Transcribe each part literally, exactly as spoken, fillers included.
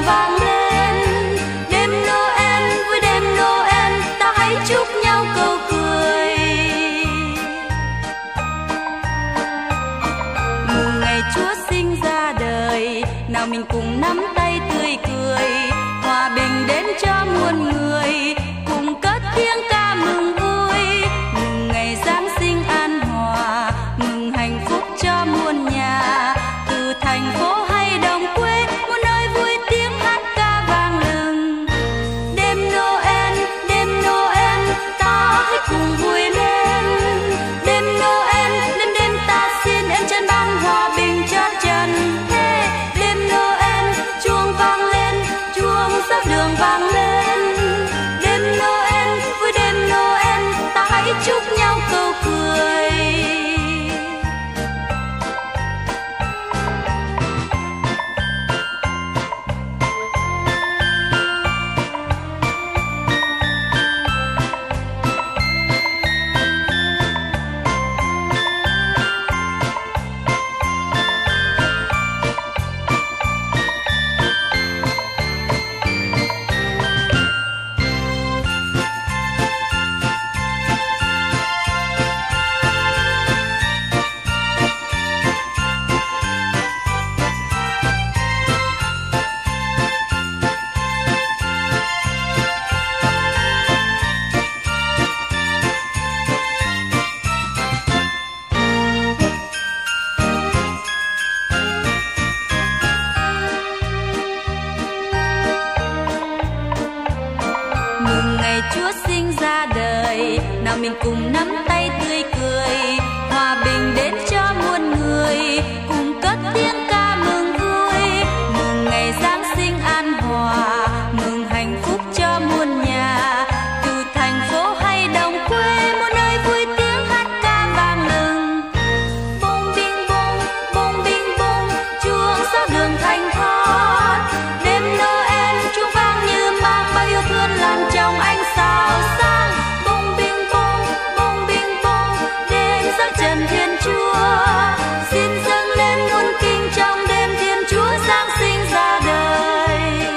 đường vang lên. Đêm Noel vui đêm Noel, ta hãy chúc nhau câu cười. Mừng ngày Chúa sinh ra đời, nào mình cùng nắm tay tươi cười. Hòa bình đến cho muôn người, cùng cất tiếng ca mừng vui. Mừng ngày Giáng sinh an hòa, mừng hạnh phúc cho muôn nhà. Từ thành phố hay đồng quê, muôn nơi vui tiếng hát ca vang lừng. Đêm Noel, đêm Noel, ta hãy cùng vui lên. Đêm Noel, đêm đêm ta xin em chân ban hòa bình cho trần thế. Đêm Noel, chuông vang lên, chuông giáo đường vang lên. Đêm Noel, vui đêm Noel, ta hãy chúc nhau câu cười. Mừng ngày Chúa sinh ra đời, nào mình cùng nắm tay tươi cười. Hòa bình đến cho muôn người, cùng cất tiếng ca mừng vui. Mừng ngày Giáng sinh an hòa, mừng hạnh phúc cho muôn nhà. Từ thành phố hay đồng quê, muôn nơi vui tiếng hát ca vang lừng. Bông bing bông, bông bing bông, chuông giáo đường thanh thoát. Đêm Noel chuông vang như mang bao yêu thương lan trong ánh sao sáng. Bông bing bông, bông bing bông, đêm dâng trần Thiên Chúa. Xin dâng lên muôn kinh trong đêm Thiên Chúa Giáng sinh ra đời.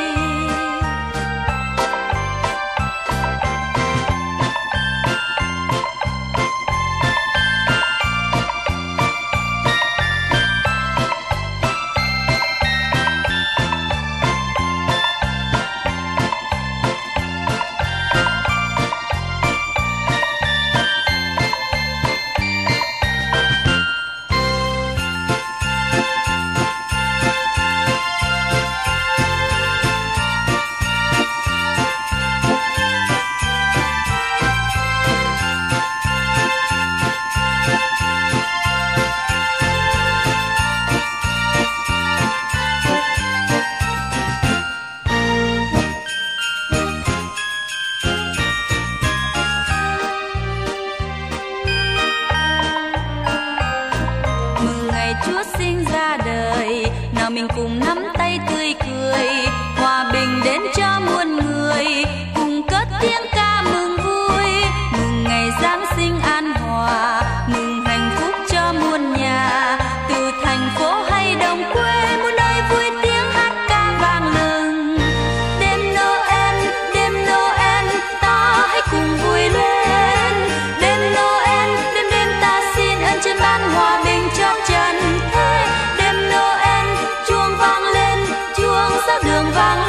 Mừng ngày Chúa sinh ra đời, nào mình cùng nắm tay tươi cười. Hòa bình đến cho muôn người, cùng cất tiếng ca mừng vui. Mừng ngày Giáng sinh an hòa, mừng hạnh phúc cho muôn nhà. Từ thành phố hay đồng quê, muôn nơi vui tiếng hát ca vang lừng. Đêm Noel, đêm Noel, ta hãy cùng vui lên. Đêm Noel, đêm đêm ta xin ơn chân ban hòa bình cho trần thế. Đêm Noel, chuông vang lên, chuông giáo đường vang